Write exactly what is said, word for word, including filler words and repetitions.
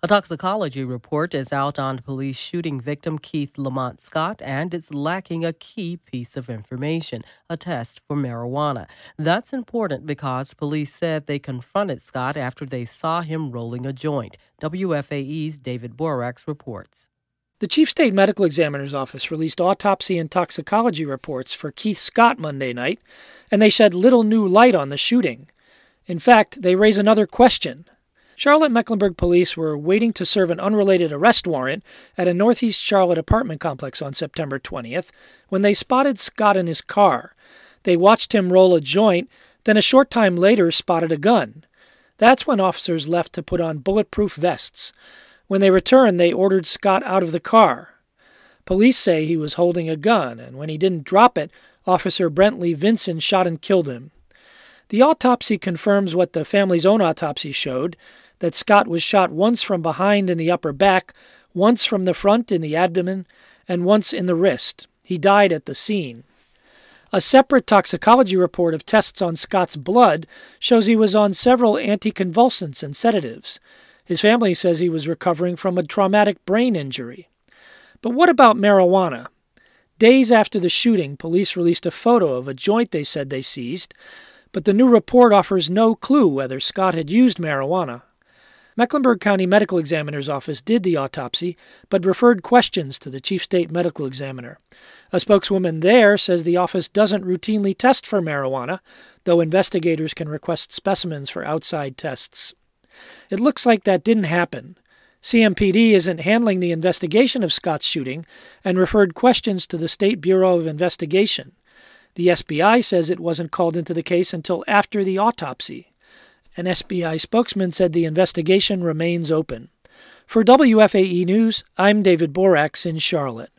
A toxicology report is out on police shooting victim Keith Lamont Scott, and it's lacking a key piece of information, a test for marijuana. That's important because police said they confronted Scott after they saw him rolling a joint. W F A E's David Borax reports. The Chief State Medical Examiner's Office released autopsy and toxicology reports for Keith Scott Monday night, and they shed little new light on the shooting. In fact, they raise another question. Charlotte-Mecklenburg police were waiting to serve an unrelated arrest warrant at a Northeast Charlotte apartment complex on September twentieth when they spotted Scott in his car. They watched him roll a joint, then a short time later spotted a gun. That's when officers left to put on bulletproof vests. When they returned, they ordered Scott out of the car. Police say he was holding a gun, and when he didn't drop it, Officer Brentley Vinson shot and killed him. The autopsy confirms what the family's own autopsy showed, that Scott was shot once from behind in the upper back, once from the front in the abdomen, and once in the wrist. He died at the scene. A separate toxicology report of tests on Scott's blood shows he was on several anticonvulsants and sedatives. His family says he was recovering from a traumatic brain injury. But what about marijuana? Days after the shooting, police released a photo of a joint they said they seized, but the new report offers no clue whether Scott had used marijuana. Mecklenburg County Medical Examiner's Office did the autopsy, but referred questions to the Chief State Medical Examiner. A spokeswoman there says the office doesn't routinely test for marijuana, though investigators can request specimens for outside tests. It looks like that didn't happen. C M P D isn't handling the investigation of Scott's shooting and referred questions to the State Bureau of Investigation. The S B I says it wasn't called into the case until after the autopsy. An S B I spokesman said the investigation remains open. For W F A E News, I'm David Borax in Charlotte.